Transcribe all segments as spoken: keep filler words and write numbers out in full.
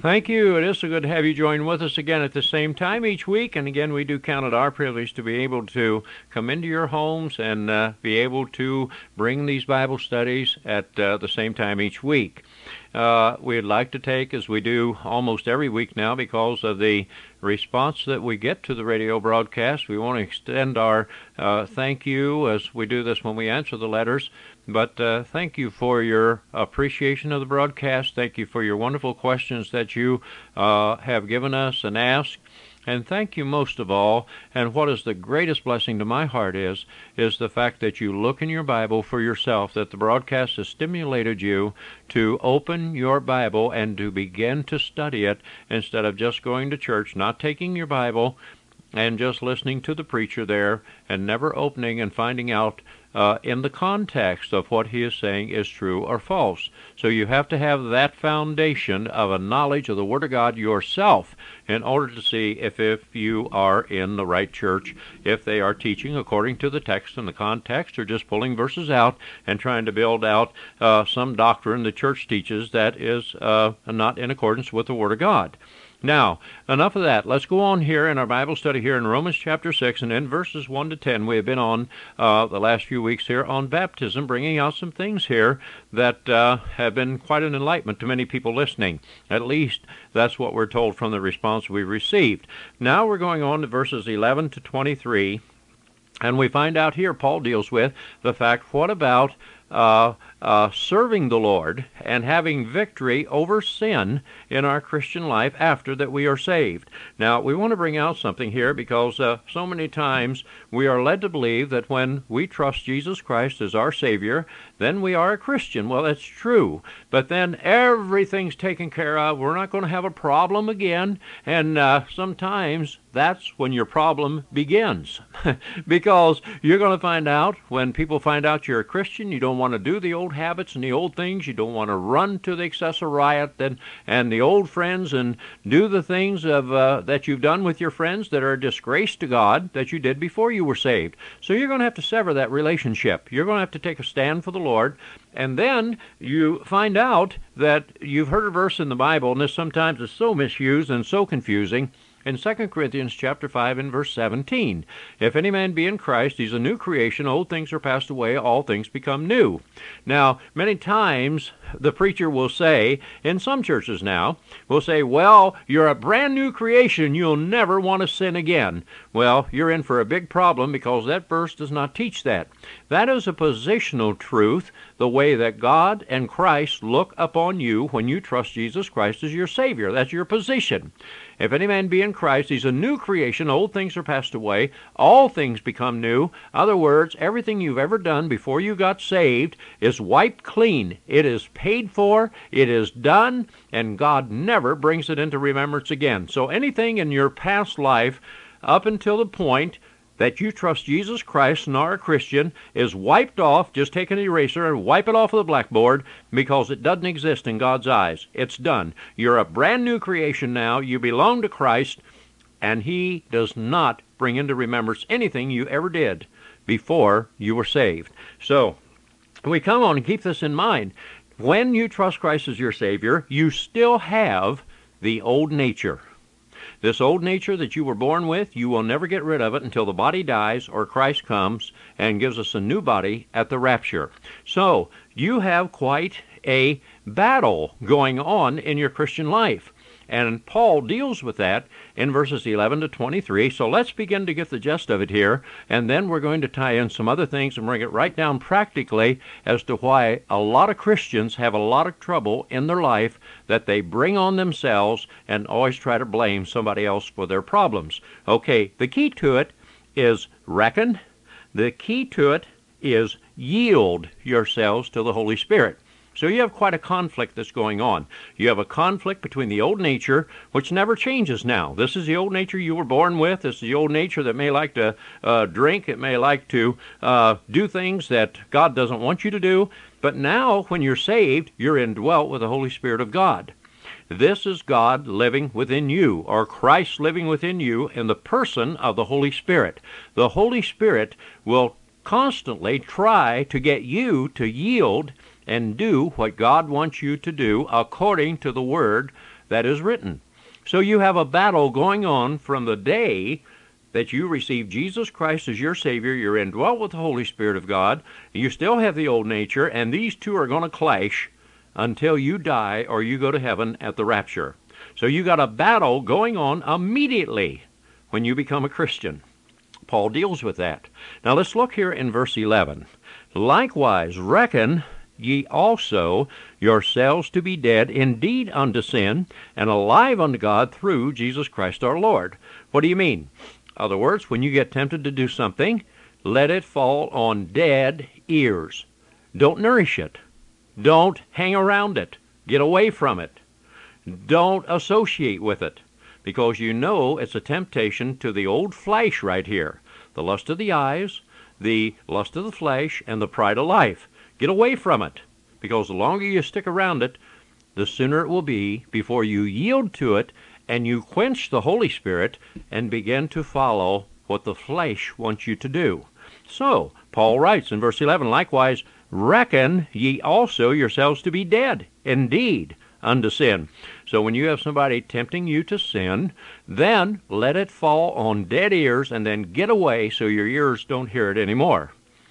Thank you. It is so good to have you join with us again at the same time each week. And again, we do count it our privilege to be able to come into your homes and uh, be able to bring these Bible studies at uh, the same time each week. Uh, we'd like to take, as we do almost every week now, because of the response that we get to the radio broadcast, we want to extend our uh, thank you as we do this when we answer the letters. But uh, thank you for your appreciation of the broadcast. Thank you for your wonderful questions that you uh, have given us and asked. And thank you most of all, and what is the greatest blessing to my heart is, is the fact that you look in your Bible for yourself, that the broadcast has stimulated you to open your Bible and to begin to study it instead of just going to church, not taking your Bible and just listening to the preacher there and never opening and finding out Uh, in the context of what he is saying is true or false. So you have to have that foundation of a knowledge of the Word of God yourself in order to see if, if you are in the right church, if they are teaching according to the text and the context, or just pulling verses out and trying to build out uh, some doctrine the church teaches that is uh, not in accordance with the Word of God. Now, enough of that. Let's go on here in our Bible study here in Romans chapter six, and in verses one to ten. We have been on uh, the last few weeks here on baptism, bringing out some things here that uh, have been quite an enlightenment to many people listening. At least that's what we're told from the response we received. Now we're going on to verses eleven to twenty-three, and we find out here Paul deals with the fact, what about Uh, uh, serving the Lord and having victory over sin in our Christian life after that we are saved. Now, we want to bring out something here because uh, so many times we are led to believe that when we trust Jesus Christ as our Savior, then we are a Christian. Well, that's true, but then everything's taken care of. We're not going to have a problem again, and uh, sometimes that's when your problem begins because you're going to find out when people find out you're a Christian, you don't want to do the old habits and the old things. You don't want to run to the excessive riot and, and the old friends and do the things of uh, that you've done with your friends that are a disgrace to God that you did before you were saved. So you're going to have to sever that relationship. You're going to have to take a stand for the Lord. And then you find out that you've heard a verse in the Bible, and this sometimes is so misused and so confusing. In Second Corinthians chapter five and verse seventeen, if any man be in Christ, he's a new creation. Old things are passed away, all things become new. Now, many times the preacher will say, in some churches now, will say, well, you're a brand new creation. You'll never want to sin again. Well, you're in for a big problem because that verse does not teach that. That is a positional truth, the way that God and Christ look upon you when you trust Jesus Christ as your Savior. That's your position. If any man be in Christ, he's a new creation. Old things are passed away. All things become new. In other words, everything you've ever done before you got saved is wiped clean. It is paid for. It is done. And God never brings it into remembrance again. So anything in your past life up until the point that you trust Jesus Christ and are a Christian is wiped off. Just take an eraser and wipe it off of the blackboard because it doesn't exist in God's eyes. It's done. You're a brand new creation now. You belong to Christ, and He does not bring into remembrance anything you ever did before you were saved. So we come on and keep this in mind. When you trust Christ as your Savior, you still have the old nature. This old nature that you were born with, you will never get rid of it until the body dies or Christ comes and gives us a new body at the rapture. So you have quite a battle going on in your Christian life. And Paul deals with that in verses eleven to twenty-three. So let's begin to get the gist of it here, and then we're going to tie in some other things and bring it right down practically as to why a lot of Christians have a lot of trouble in their life that they bring on themselves and always try to blame somebody else for their problems. Okay, the key to it is reckon. The key to it is yield yourselves to the Holy Spirit. So you have quite a conflict that's going on. You have a conflict between the old nature, which never changes now. This is the old nature you were born with. This is the old nature that may like to uh, drink. It may like to uh, do things that God doesn't want you to do. But now, when you're saved, you're indwelt with the Holy Spirit of God. This is God living within you, or Christ living within you in the person of the Holy Spirit. The Holy Spirit will constantly try to get you to yield and do what God wants you to do according to the Word that is written. So you have a battle going on from the day that you receive Jesus Christ as your Savior. You're indwelt with the Holy Spirit of God. You still have the old nature, and these two are going to clash until you die or you go to heaven at the rapture. So you got a battle going on immediately when you become a Christian. Paul deals with that. Now let's look here in verse eleven. Likewise, reckon ye also yourselves to be dead indeed unto sin, and alive unto God through Jesus Christ our Lord. What do you mean? In other words, when you get tempted to do something, let it fall on dead ears. Don't nourish it. Don't hang around it. Get away from it. Don't associate with it, because you know it's a temptation to the old flesh right here. The lust of the eyes, the lust of the flesh, and the pride of life. Get away from it, because the longer you stick around it, the sooner it will be before you yield to it and you quench the Holy Spirit and begin to follow what the flesh wants you to do. So, Paul writes in verse eleven, likewise, reckon ye also yourselves to be dead, indeed, unto sin. So when you have somebody tempting you to sin, then let it fall on dead ears and then get away so your ears don't hear it anymore.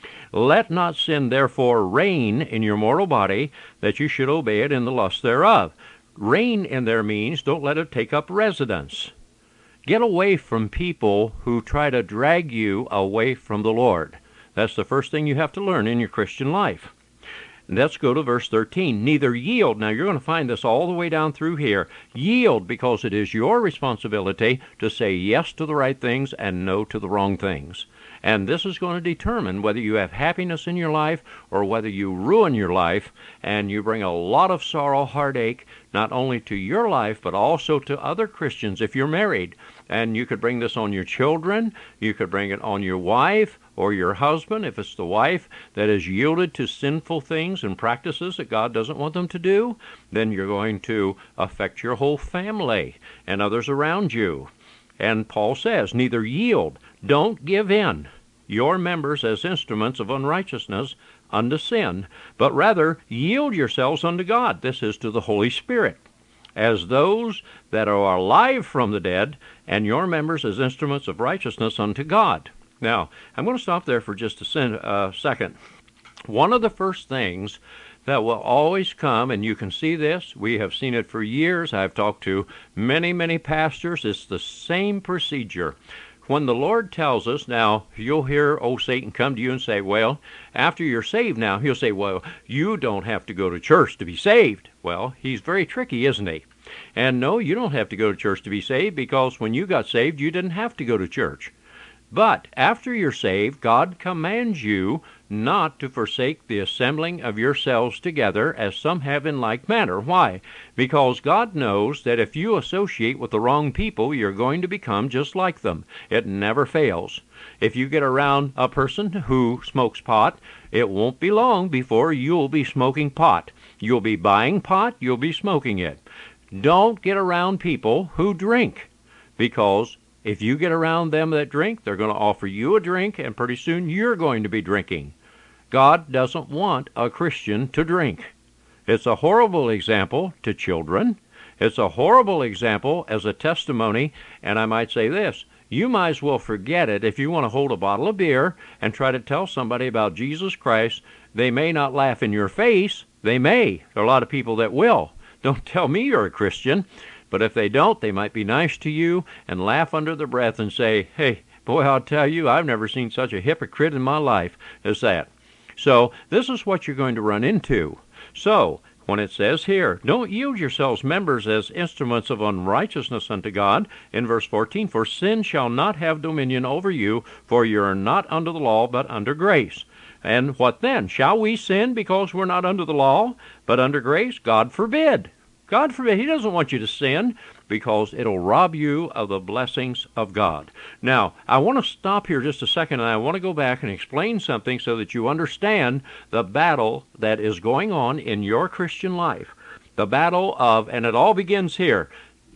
Let not sin therefore reign in your mortal body, that you should obey it in the lust thereof. Reign in there means don't let it take up residence. Get away from people who try to drag you away from the Lord. That's the first thing you have to learn in your Christian life. Let's go to verse thirteen. Neither yield. Now you're going to find this all the way down through here. Yield, because it is your responsibility to say yes to the right things and no to the wrong things. And this is going to determine whether you have happiness in your life or whether you ruin your life and you bring a lot of sorrow, heartache, not only to your life but also to other Christians if you're married. And you could bring this on your children, you could bring it on your wife or your husband if it's the wife that is yielded to sinful things and practices that God doesn't want them to do. Then you're going to affect your whole family and others around you. And Paul says, neither yield, don't give in your members as instruments of unrighteousness unto sin, but rather yield yourselves unto God. This is to the Holy Spirit, as those that are alive from the dead, and your members as instruments of righteousness unto God. Now, I'm going to stop there for just a sen- uh, second. One of the first things that will always come, and you can see this, we have seen it for years, I've talked to many, many pastors, it's the same procedure. When the Lord tells us, now, you'll hear old Satan come to you and say, well, after you're saved now, he'll say, well, you don't have to go to church to be saved. Well, he's very tricky, isn't he? And no, you don't have to go to church to be saved, because when you got saved, you didn't have to go to church. But after you're saved, God commands you not to forsake the assembling of yourselves together, as some have in like manner. Why? Because God knows that if you associate with the wrong people, you're going to become just like them. It never fails. If you get around a person who smokes pot, it won't be long before you'll be smoking pot. You'll be buying pot, you'll be smoking it. Don't get around people who drink, because if you get around them that drink, they're going to offer you a drink, and pretty soon you're going to be drinking. God doesn't want a Christian to drink. It's a horrible example to children. It's a horrible example as a testimony, and I might say this, you might as well forget it if you want to hold a bottle of beer and try to tell somebody about Jesus Christ. They may not laugh in your face. They may. There are a lot of people that will. Don't tell me you're a Christian. But if they don't, they might be nice to you and laugh under their breath and say, hey, boy, I'll tell you, I've never seen such a hypocrite in my life as that. So this is what you're going to run into. So when it says here, don't yield yourselves members as instruments of unrighteousness unto God, in verse fourteen, for sin shall not have dominion over you, for you are not under the law, but under grace. And what then? Shall we sin because we're not under the law, but under grace? God forbid. God forbid. He doesn't want you to sin, because it'll rob you of the blessings of God. Now, I want to stop here just a second, and I want to go back and explain something so that you understand the battle that is going on in your Christian life. The battle of, and it all begins here.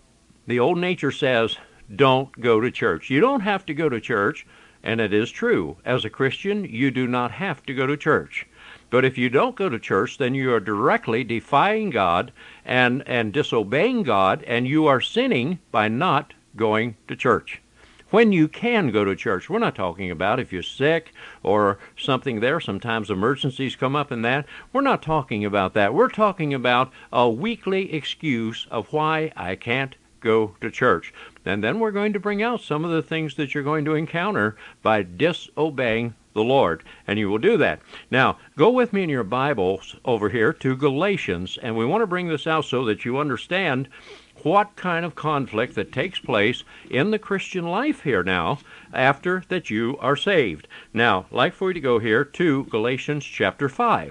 The old nature says, don't go to church. You don't have to go to church, and it is true. As a Christian, you do not have to go to church. But if you don't go to church, then you are directly defying God and, and disobeying God, and you are sinning by not going to church. When you can go to church, we're not talking about if you're sick or something there. Sometimes emergencies come up in that. We're not talking about that. We're talking about a weekly excuse of why I can't go to church. And then we're going to bring out some of the things that you're going to encounter by disobeying the Lord. And you will do that. Now, go with me in your Bibles over here to Galatians, and we want to bring this out so that you understand what kind of conflict that takes place in the Christian life here now after that you are saved. Now, I'd like for you to go here to Galatians chapter five.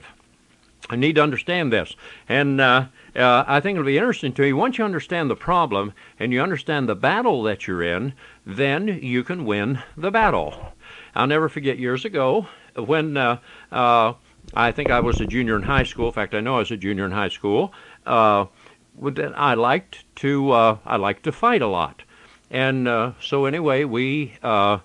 I need to understand this. And uh, uh, I think it'll be interesting to you. Once you understand the problem and you understand the battle that you're in, then you can win the battle. I'll never forget years ago when uh, uh, I think I was a junior in high school. In fact, I know I was a junior in high school. Uh, I liked to uh, I liked to fight a lot, and uh, so anyway, we uh,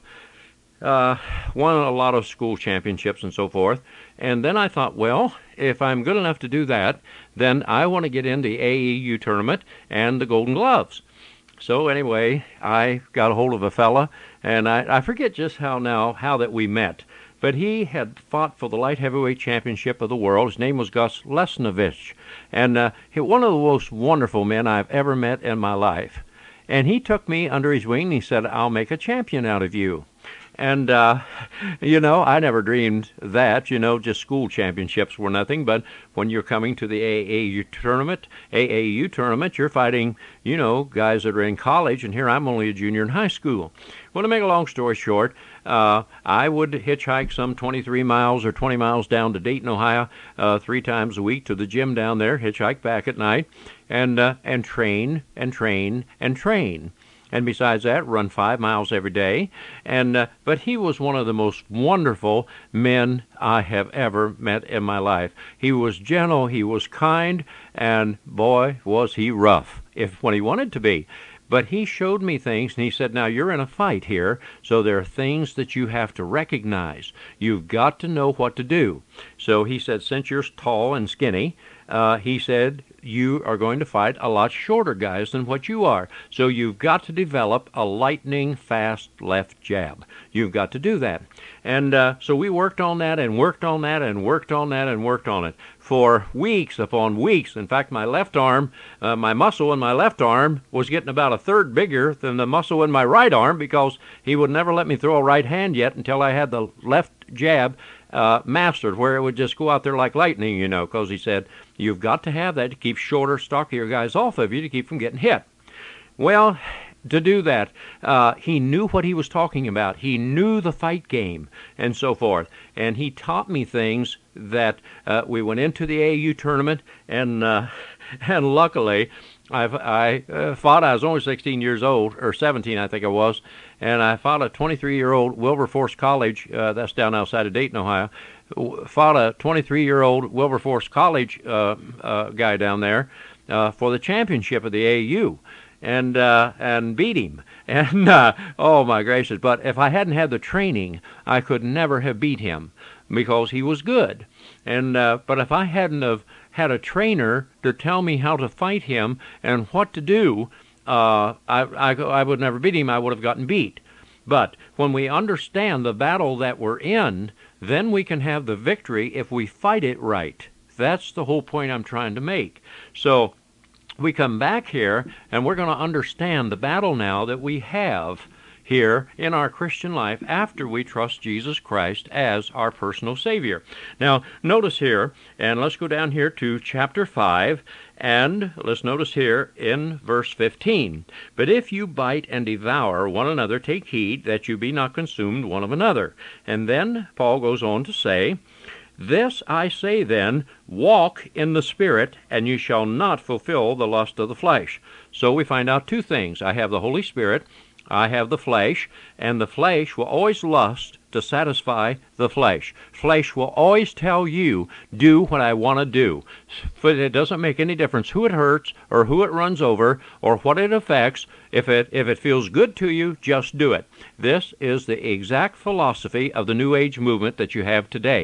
uh, won a lot of school championships and so forth. And then I thought, well, if I'm good enough to do that, then I want to get in the A E U tournament and the Golden Gloves. So anyway, I got a hold of a fella, and I, I forget just how now how that we met. But he had fought for the light heavyweight championship of the world. His name was Gus Lesnovich. And uh, he, one of the most wonderful men I've ever met in my life. And he took me under his wing and he said, I'll make a champion out of you. And, uh, you know, I never dreamed that, you know, just school championships were nothing. But when you're coming to the A A U tournament, A A U tournament, you're fighting, you know, guys that are in college. And here I'm only a junior in high school. Well, to make a long story short, uh, I would hitchhike some twenty-three miles or twenty miles down to Dayton, Ohio, uh, three times a week to the gym down there, hitchhike back at night, and uh, and train and train and train. And besides that, run five miles every day. And uh, but he was one of the most wonderful men I have ever met in my life. He was gentle, he was kind, and boy, was he rough, if when he wanted to be. But he showed me things, and he said, now you're in a fight here, so there are things that you have to recognize. You've got to know what to do. So he said, since you're tall and skinny, uh, he said, you are going to fight a lot shorter guys than what you are. So you've got to develop a lightning fast left jab. You've got to do that. And uh, so we worked on that and worked on that and worked on that and worked on it for weeks upon weeks. In fact, my left arm, uh, my muscle in my left arm was getting about a third bigger than the muscle in my right arm because he would never let me throw a right hand yet until I had the left jab uh, mastered, where it would just go out there like lightning, you know, because he said, you've got to have that to keep shorter, stockier guys off of you to keep from getting hit. Well, to do that, uh, he knew what he was talking about. He knew the fight game and so forth. And he taught me things that uh, we went into the A A U tournament, and uh, and luckily, I've, I uh, fought. I was only sixteen years old, or seventeen, I think I was, and I fought a twenty-three-year-old Wilberforce College. Uh, that's down outside of Dayton, Ohio. Fought a twenty-three-year-old Wilberforce College uh, uh, guy down there uh, for the championship of the A A U. And uh, and beat him, and uh, oh my gracious! But if I hadn't had the training, I could never have beat him because he was good. And uh, but if I hadn't have had a trainer to tell me how to fight him and what to do, uh, I, I I would never beat him. I would have gotten beat. But when we understand the battle that we're in, then we can have the victory if we fight it right. That's the whole point I'm trying to make. So we come back here, and we're going to understand the battle now that we have here in our Christian life after we trust Jesus Christ as our personal Savior. Now, notice here, and let's go down here to chapter five, and let's notice here in verse fifteen. But if you bite and devour one another, take heed that you be not consumed one of another. And then Paul goes on to say, this I say then, walk in the Spirit, and you shall not fulfill the lust of the flesh. So we find out two things. I have the Holy Spirit, I have the flesh, and the flesh will always lust to satisfy the flesh. Flesh will always tell you, do what I want to do. But it doesn't make any difference who it hurts or who it runs over or what it affects. If it, if it feels good to you, just do it. This is the exact philosophy of the New Age movement that you have today.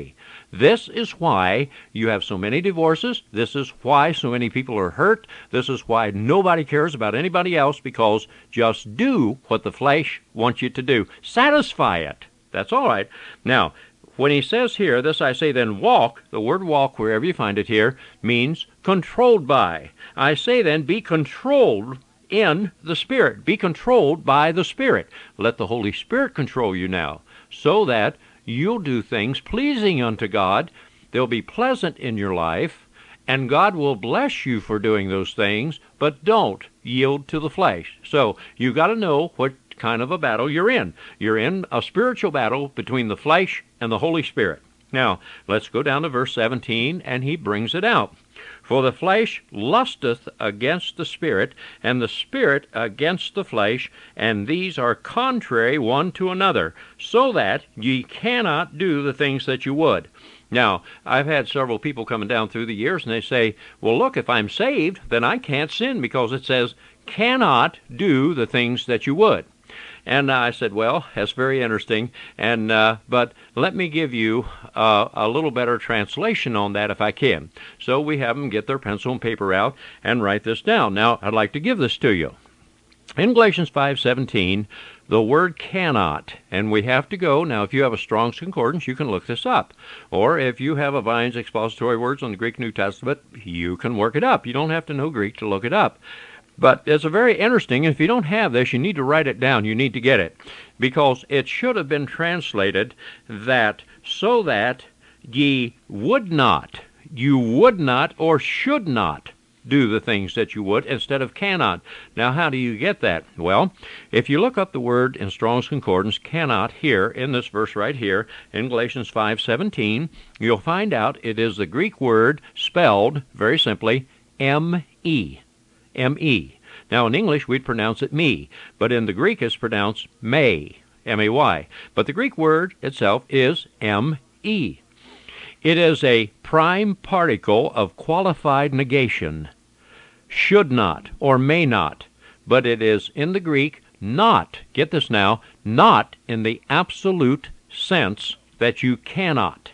This is why you have so many divorces. This is why so many people are hurt. This is why nobody cares about anybody else, because just do what the flesh wants you to do. Satisfy it. That's all right. Now, when he says here, this I say then walk, the word walk, wherever you find it here, means controlled by. I say then be controlled in the Spirit. Be controlled by the Spirit. Let the Holy Spirit control you now, so that you'll do things pleasing unto God. They'll be pleasant in your life, and God will bless you for doing those things, but don't yield to the flesh. So you've got to know what kind of a battle you're in. You're in a spiritual battle between the flesh and the Holy Spirit. Now, let's go down to verse seventeen, and he brings it out. For the flesh lusteth against the Spirit, and the Spirit against the flesh, and these are contrary one to another, so that ye cannot do the things that you would. Now, I've had several people coming down through the years, and they say, well, look, if I'm saved, then I can't sin, because it says, cannot do the things that you would. And I said, well, that's very interesting, and uh, but let me give you uh, a little better translation on that if I can. So we have them get their pencil and paper out and write this down. Now, I'd like to give this to you. In Galatians five seventeen, the word cannot, and we have to go. Now, if you have a Strong's Concordance, you can look this up. Or if you have a Vine's Expository Words on the Greek New Testament, you can work it up. You don't have to know Greek to look it up. But it's a very interesting, if you don't have this, you need to write it down. You need to get it. Because it should have been translated that so that ye would not, you would not or should not do the things that you would instead of cannot. Now, how do you get that? Well, if you look up the word in Strong's Concordance, cannot, here in this verse right here in Galatians five seventeen, you'll find out it is the Greek word spelled, very simply, M E. M E. Now, in English, we'd pronounce it me, but in the Greek, it's pronounced may, M A Y. But the Greek word itself is M E. It is a prime particle of qualified negation, should not or may not, but it is in the Greek not, get this now, not in the absolute sense that you cannot.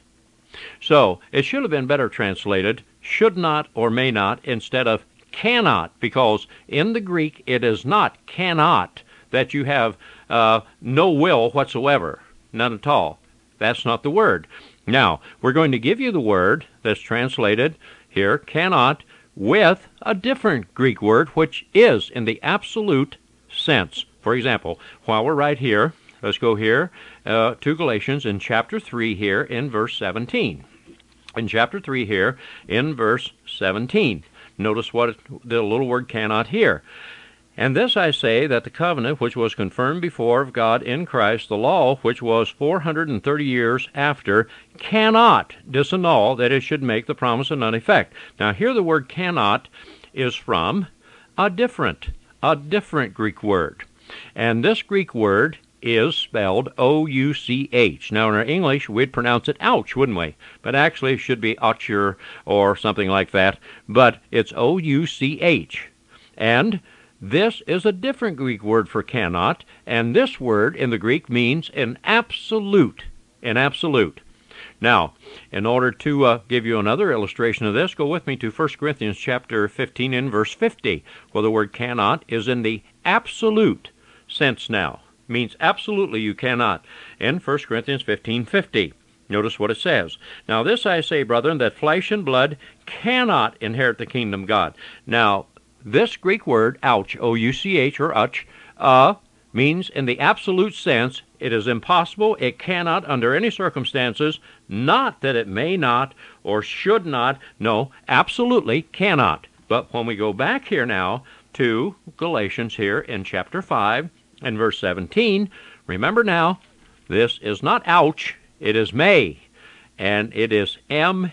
So, it should have been better translated, should not or may not, instead of cannot, because in the Greek it is not cannot that you have uh, no will whatsoever, none at all. That's not the word. Now, we're going to give you the word that's translated here, cannot, with a different Greek word, which is in the absolute sense. For example, while we're right here, let's go here uh, to Galatians in chapter three here in verse seventeen. In chapter three here in verse seventeen. Notice what it, the little word cannot here. And this I say, that the covenant which was confirmed before of God in Christ, the law which was four hundred thirty years after, cannot disannul, that it should make the promise of none effect. Now here the word cannot is from a different, a different Greek word. And this Greek word is spelled O U C H. Now, in our English, we'd pronounce it ouch, wouldn't we? But actually, it should be oucher or something like that. But it's O U C H. And this is a different Greek word for cannot, and this word in the Greek means an absolute, an absolute. Now, in order to uh, give you another illustration of this, go with me to First Corinthians chapter fifteen and verse fifty, where the word cannot is in the absolute sense now. Means absolutely you cannot. In First Corinthians fifteen fifty. Notice what it says. Now this I say, brethren, that flesh and blood cannot inherit the kingdom of God. Now, this Greek word, ouch, O U C H, or ouch, uh, means in the absolute sense, it is impossible, it cannot, under any circumstances, not that it may not or should not, no, absolutely cannot. But when we go back here now to Galatians here in chapter five, and verse seventeen, remember now, this is not ouch, it is may, and it is M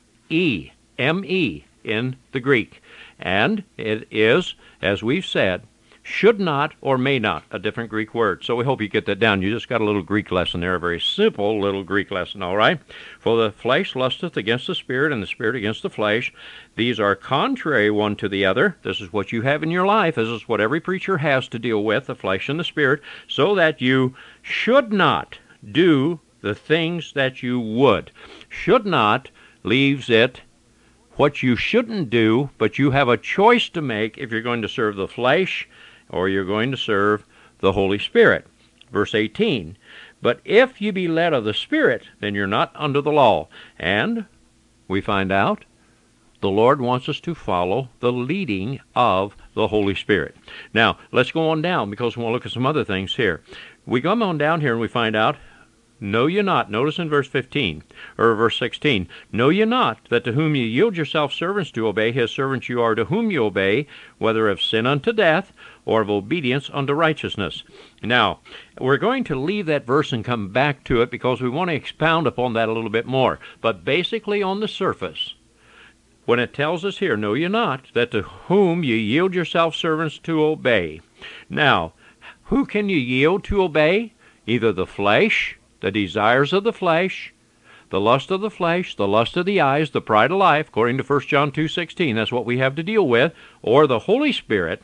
E, M E in the Greek. And it is, as we've said, should not or may not, a different Greek word. So we hope you get that down. You just got a little Greek lesson there, a very simple little Greek lesson, all right? For the flesh lusteth against the Spirit, and the Spirit against the flesh. These are contrary one to the other. This is what you have in your life. This is what every preacher has to deal with, the flesh and the Spirit, so that you should not do the things that you would. Should not leaves it what you shouldn't do, but you have a choice to make if you're going to serve the flesh or you're going to serve the Holy Spirit. Verse eighteen, but if you be led of the Spirit, then you're not under the law. And we find out the Lord wants us to follow the leading of the Holy Spirit. Now, let's go on down because we'll look at some other things here. We come on down here and we find out, know ye not, notice in verse fifteen, or verse sixteen, know ye not that to whom ye yield yourselves servants to obey, his servants you are to whom ye obey, whether of sin unto death, or of obedience unto righteousness. Now, we're going to leave that verse and come back to it because we want to expound upon that a little bit more. But basically on the surface, when it tells us here, know ye not, that to whom ye yield yourselves servants to obey. Now, who can you yield to obey? Either the flesh, the desires of the flesh, the lust of the flesh, the lust of the eyes, the pride of life, according to First John two sixteen, that's what we have to deal with, or the Holy Spirit.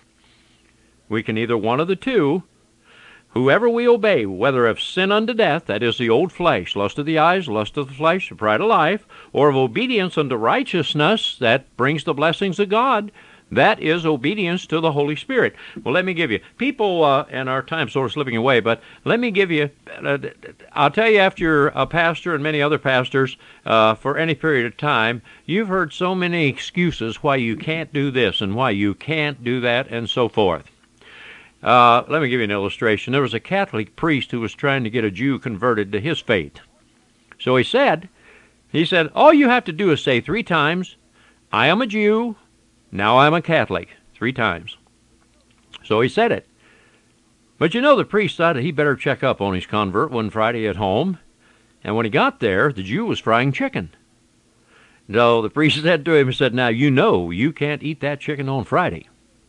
We can either one of the two. Whoever we obey, whether of sin unto death, that is the old flesh, lust of the eyes, lust of the flesh, the pride of life, or of obedience unto righteousness, that brings the blessings of God, that is obedience to the Holy Spirit. Well, let me give you, people, uh, and our time's sort of slipping away, but let me give you, uh, I'll tell you after you're a pastor and many other pastors, uh, for any period of time, you've heard so many excuses why you can't do this and why you can't do that and so forth. Uh, let me give you an illustration. There was a Catholic priest who was trying to get a Jew converted to his faith. So he said, he said, all you have to do is say three times, I am a Jew, now I'm a Catholic, three times. So he said it. But you know, the priest thought he better check up on his convert one Friday at home. And when he got there, the Jew was frying chicken. So the priest said to him, he said, now you know you can't eat that chicken on Friday.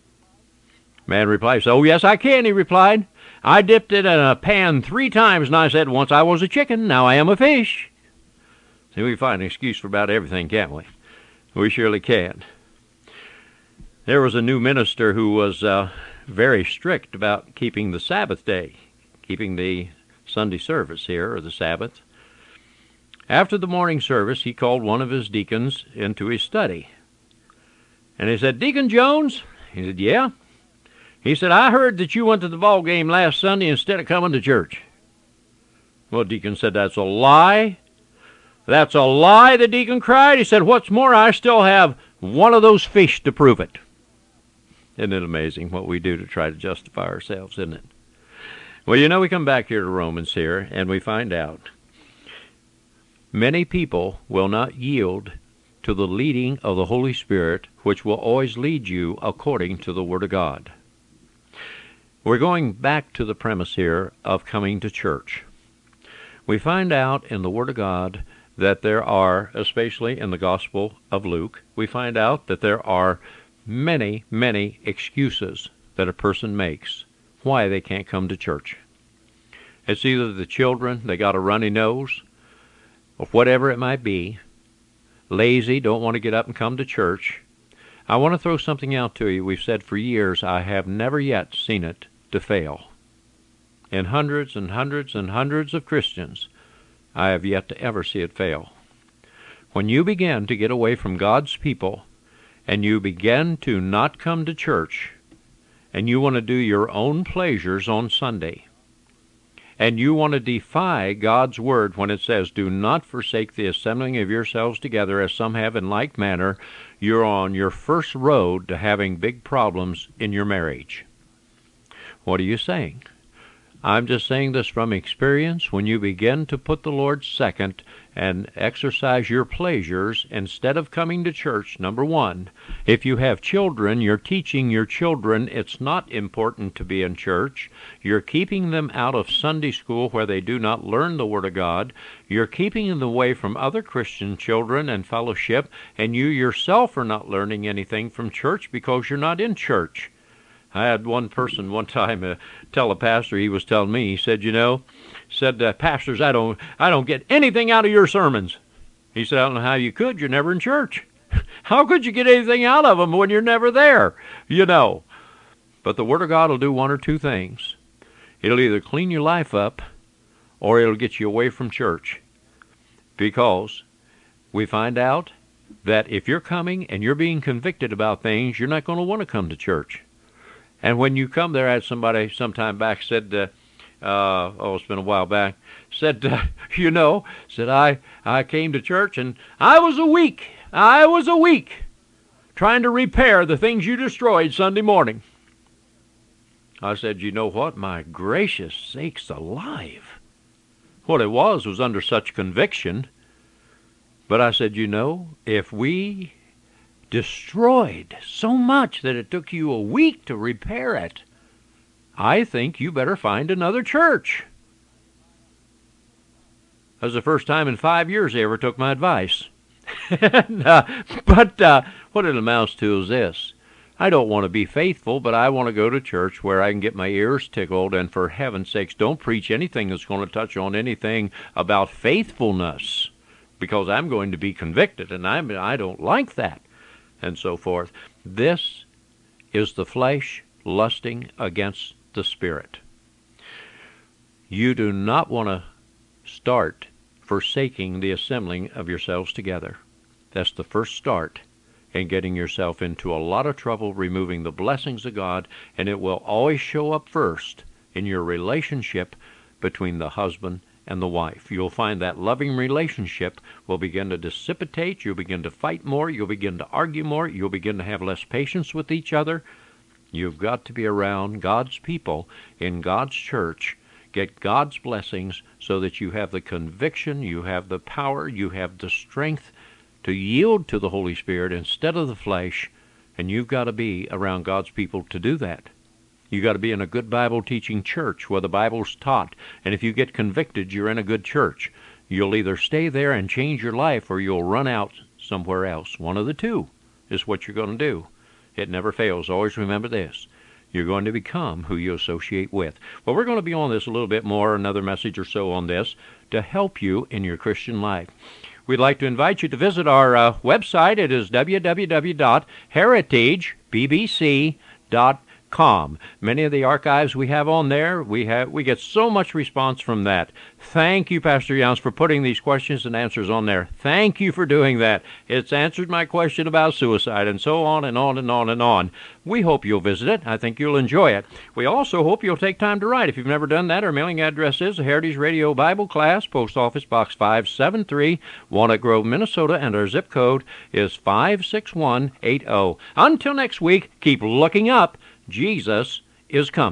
Man replied, oh, yes, I can, he replied. I dipped it in a pan three times, and I said, once I was a chicken, now I am a fish. See, we find an excuse for about everything, can't we? We surely can. There was a new minister who was uh, very strict about keeping the Sabbath day, keeping the Sunday service here, or the Sabbath. After the morning service, he called one of his deacons into his study. And he said, Deacon Jones? He said, yeah. He said, I heard that you went to the ball game last Sunday instead of coming to church. Well, deacon said, that's a lie. That's a lie, the deacon cried. He said, what's more, I still have one of those fish to prove it. Isn't it amazing what we do to try to justify ourselves, isn't it? Well, you know, we come back here to Romans here, and we find out many people will not yield to the leading of the Holy Spirit, which will always lead you according to the Word of God. We're going back to the premise here of coming to church. We find out in the Word of God that there are, especially in the Gospel of Luke, we find out that there are many, many excuses that a person makes why they can't come to church. It's either the children, they got a runny nose, or whatever it might be, lazy, don't want to get up and come to church. I want to throw something out to you. We've said for years, I have never yet seen it to fail. In hundreds and hundreds and hundreds of Christians, I have yet to ever see it fail. When you begin to get away from God's people, and you begin to not come to church, and you want to do your own pleasures on Sunday, and you want to defy God's word when it says, do not forsake the assembling of yourselves together, as some have in like manner, you're on your first road to having big problems in your marriage. What are you saying? I'm just saying this from experience. When you begin to put the Lord second and exercise your pleasures instead of coming to church, number one, if you have children, you're teaching your children it's not important to be in church. You're keeping them out of Sunday school where they do not learn the Word of God. You're keeping them away from other Christian children and fellowship, and you yourself are not learning anything from church because you're not in church. I had one person one time uh, tell a pastor, he was telling me, he said, you know, said, uh, pastors, I don't, I don't get anything out of your sermons. He said, I don't know how you could. You're never in church. How could you get anything out of them when you're never there? You know. But the Word of God will do one or two things. It'll either clean your life up, or it'll get you away from church. Because we find out that if you're coming and you're being convicted about things, you're not going to want to come to church. And when you come there, I had somebody sometime back said, uh, uh, oh, it's been a while back, said, uh, you know, said, I, I came to church and I was a week, I was a week trying to repair the things you destroyed Sunday morning. I said, you know what? My gracious sakes alive. What it was was under such conviction. But I said, you know, if we destroyed so much that it took you a week to repair it, I think you better find another church. That was the first time in five years they ever took my advice. and, uh, but uh, what it amounts to is this. I don't want to be faithful, but I want to go to church where I can get my ears tickled, and for heaven's sakes, don't preach anything that's going to touch on anything about faithfulness, because I'm going to be convicted, and I'm, I don't like that, and so forth. This is the flesh lusting against the Spirit. You do not want to start forsaking the assembling of yourselves together. That's the first start in getting yourself into a lot of trouble, removing the blessings of God, and it will always show up first in your relationship between the husband and the wife. You'll find that loving relationship will begin to dissipate. You'll begin to fight more. You'll begin to argue more. You'll begin to have less patience with each other. You've got to be around God's people in God's church. Get God's blessings so that you have the conviction, you have the power, you have the strength to yield to the Holy Spirit instead of the flesh, and you've got to be around God's people to do that. You've got to be in a good Bible-teaching church where the Bible's taught, and if you get convicted, you're in a good church. You'll either stay there and change your life, or you'll run out somewhere else. One of the two is what you're going to do. It never fails. Always remember this. You're going to become who you associate with. Well, we're going to be on this a little bit more, another message or so on this, to help you in your Christian life. We'd like to invite you to visit our uh, website. It is w w w dot heritage b b c dot com. Many of the archives we have on there, we have we get so much response from that. Thank you, Pastor Youngs, for putting these questions and answers on there. Thank you for doing that. It's answered my question about suicide, and so on and on and on and on. We hope you'll visit it. I think you'll enjoy it. We also hope you'll take time to write. If you've never done that, our mailing address is the Heritage Radio Bible Class, Post Office Box five seven three, Walnut Grove, Minnesota, and our zip code is five six one eight zero. Until next week, keep looking up. Jesus is coming.